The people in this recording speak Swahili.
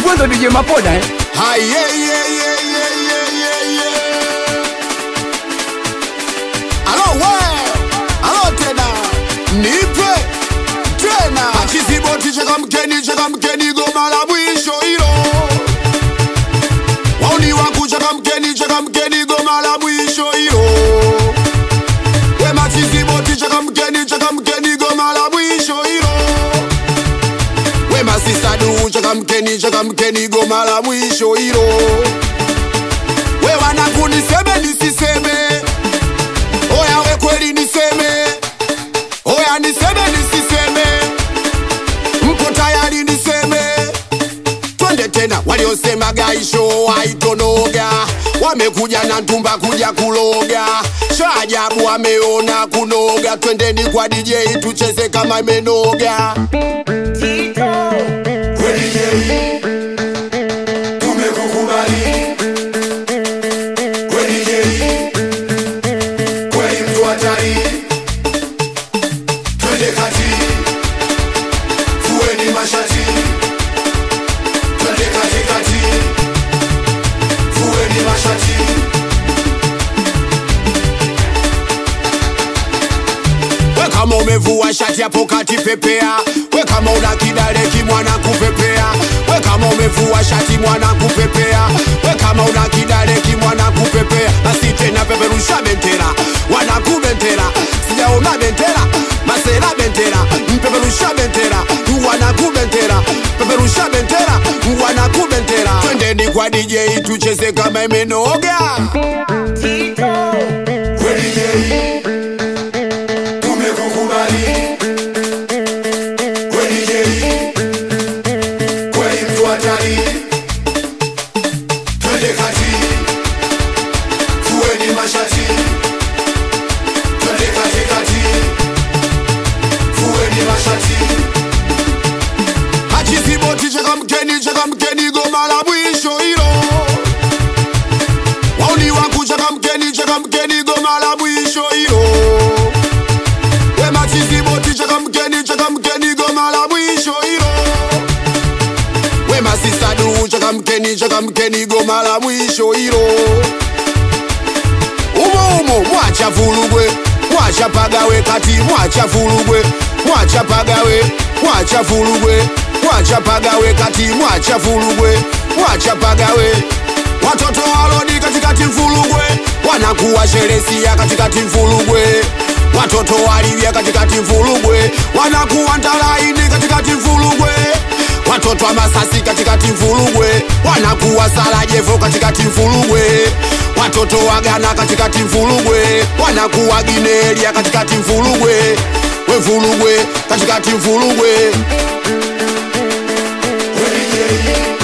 ndo DJ Mapoda Hai yeah. Alo tena. Nipe tena. Akiziboti chaka mkeni goma la mwisho hilo. Wauni wangu chaka mkeni goma la mwisho hilo. Wema chiziboti chaka mkeni goma la mwisho hilo. Wema sisadu chaka mkeni goma la mwisho hilo. We wanangu niseme nisiseme. Oya we kweli niseme. Oya niseme nisiseme. Mko tayari niseme. Twende tena waliosema gaisho haitonoga. Wamekuja na ntumba kuja kuloga. Shajabu wameona kunoga. Twendeni kwa DJ tucheze kama imenoga. Kweli DJ tumekukubali. Kweli DJ kweli mtu hatari. Twende kati fueni mashati. Twende kati fueni mashati. We kama umevua shati hapo kati pepea. We kama una kidale kimwana kupepea. We kama umevua shati mwana kupepea. We kama una kidale kimwana kupepea. Basi tena peperusha bendera, wanakubendera. Sijaona bendera, masela bendera. Peperusha bendera, wanakubendera. Peperusha bendera, wanakubendera. Twendeni kwa DJ tucheze kama imenoga. Kweli DJ tumekukubali. Kweli DJ kweli mtu hatari. Twende kati fueni mashati. Twende kati fueni mashati. Achiziboti chaka mkeni goma la mwisho hilo. Wauni wangu chaka mkeni goma la mwisho hilo. Wema chiziboti chaka mkeni goma la mwisho hilo. Wema sisadu chaka mkeni goma la mwisho hilo. Umo mwacha vulugwe, mwacha pagawe kati, mwacha vulugwe, mwacha pagawe, mwacha vulugwe, mwacha pagawe kati, mwacha vulugwe, mwacha pagawe. Watoto walodi katikati mfulugwe, wanakuwa sheresia katikati mfulugwe. Watoto walivya katikati mfulugwe, wanakuwa ntalaini katikati mfulugwe. Watoto wa Masasi katikati mfulugwe, wanakuwa Salajefo katikati mfulugwe. Watoto wa Ghana katikati mfulugwe, wanakuwa Ginelia katikati mfulugwe. We mfulugwe katikati mfulugwe. Kweli DJ